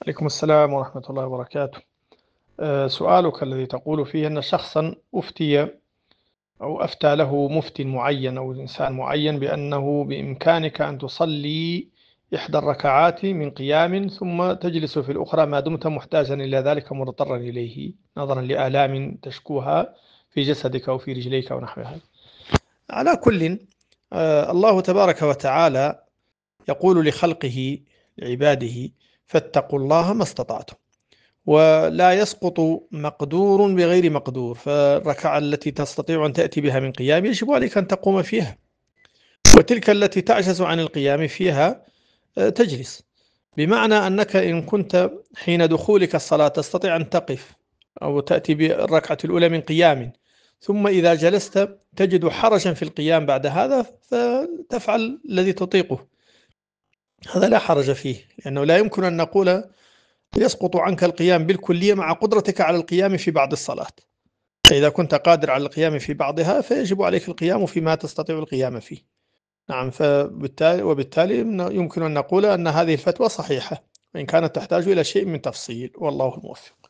عليكم السلام ورحمة الله وبركاته. سؤالك الذي تقول فيه أن شخصا أفتي أو أفتى له مفتي معين أو إنسان معين بأنه بإمكانك أن تصلي إحدى الركعات من قيام ثم تجلس في الأخرى ما دمت محتاجا إلى ذلك مضطرا إليه نظرا لآلام تشكوها في جسدك أو في رجليك أو نحو هذا. على كل، الله تبارك وتعالى يقول لخلقه لعباده: فاتقوا الله ما استطعتم. ولا يسقط مقدور بغير مقدور، فالركعة التي تستطيع أن تأتي بها من قيام يجب عليك أن تقوم فيها، وتلك التي تعجز عن القيام فيها تجلس. بمعنى أنك إن كنت حين دخولك الصلاة تستطيع أن تقف أو تأتي بالركعة الأولى من قيام، ثم إذا جلست تجد حرجا في القيام بعد هذا، فتفعل الذي تطيقه، هذا لا حرج فيه، لأنه لا يمكن أن نقول يسقط عنك القيام بالكلية مع قدرتك على القيام في بعض الصلاة. فإذا كنت قادر على القيام في بعضها فيجب عليك القيام فيما تستطيع القيام فيه. نعم، وبالتالي يمكن أن نقول أن هذه الفتوى صحيحة، وإن كانت تحتاج إلى شيء من تفصيل، والله الموفق.